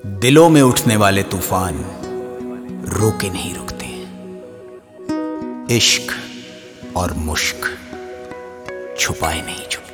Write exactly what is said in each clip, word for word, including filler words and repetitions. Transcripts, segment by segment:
दिलों में उठने वाले तूफान रोके नहीं रुकते। इश्क और मुश्क छुपाए नहीं छुपते।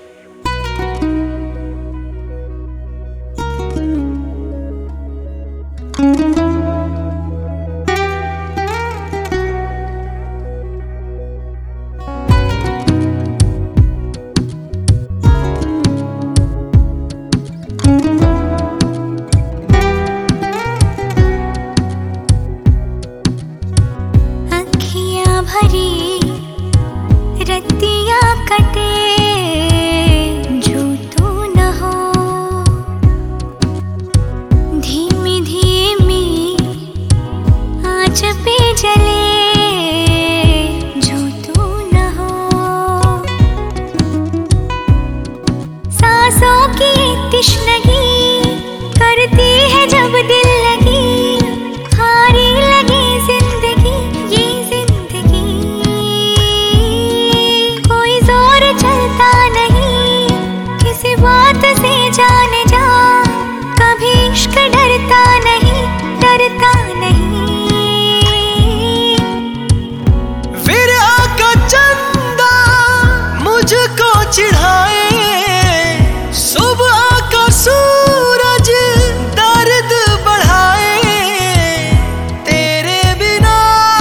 भरी रतिया कटे जो तू न हो, धीमी धीमी आँच पे जले जो तू न हो, सांसों की तिश्नगी करती है जब दिल लगी, हारी लगी जिंदगी ये बात से जाने जा, कभी इश्क डरता नहीं, डरता नहीं। विरह का चंदा मुझको चिढ़ाए, सुबह का सूरज दर्द बढ़ाए, तेरे बिना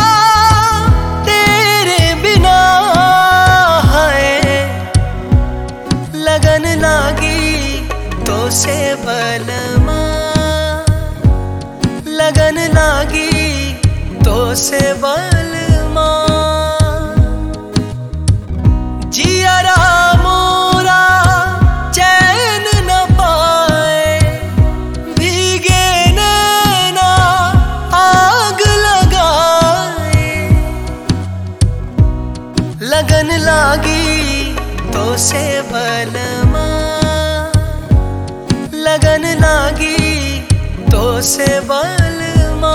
तेरे बिना है लगन लागी तो से बलमा, लगन लागी तो से बलमा, जियरा मोरा चैन न पाए, भीगे नैना आग लगाए, लगन लागी तो से बलमा, लगन लागी तो से बलमा।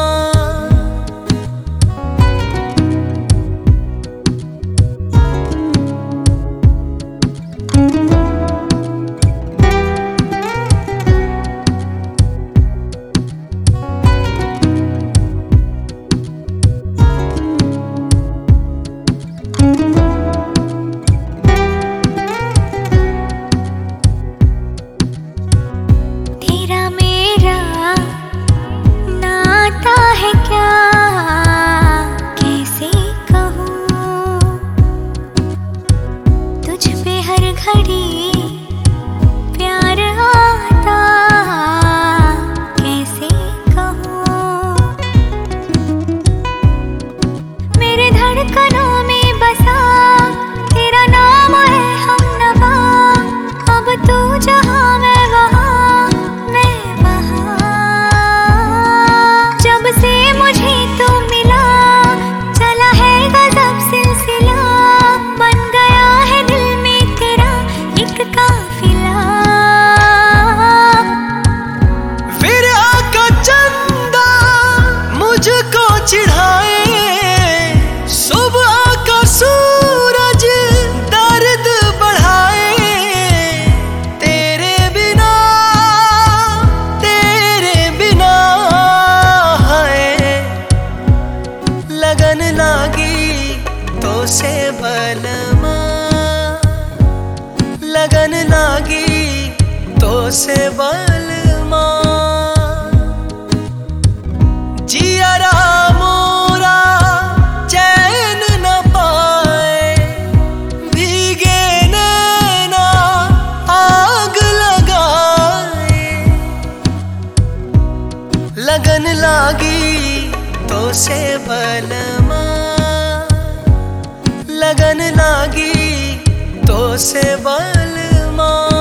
घड़ी प्यार आता कैसे कहूँ, मेरे धड़कनों में बसा तेरा नाम है हमनवा, अब तू जहाँ मैं वहाँ, मैं वहाँ, जब से मुझे तू मिला चला है गजब सिलसिला, बन गया है दिल में एक काफिला। विरह का चंदा मुझको चिढ़ाए, सुबह का सूरज दर्द बढ़ाए, तेरे बिना तेरे बिना है लगन लागी तो से बलमा, लगन लागी तो से बलमा, जियरा मोरा चैन न पाए, भीगे नैना आग लगाए, लगन लागी तो से बलमा, लगन लागी तो से बलमा।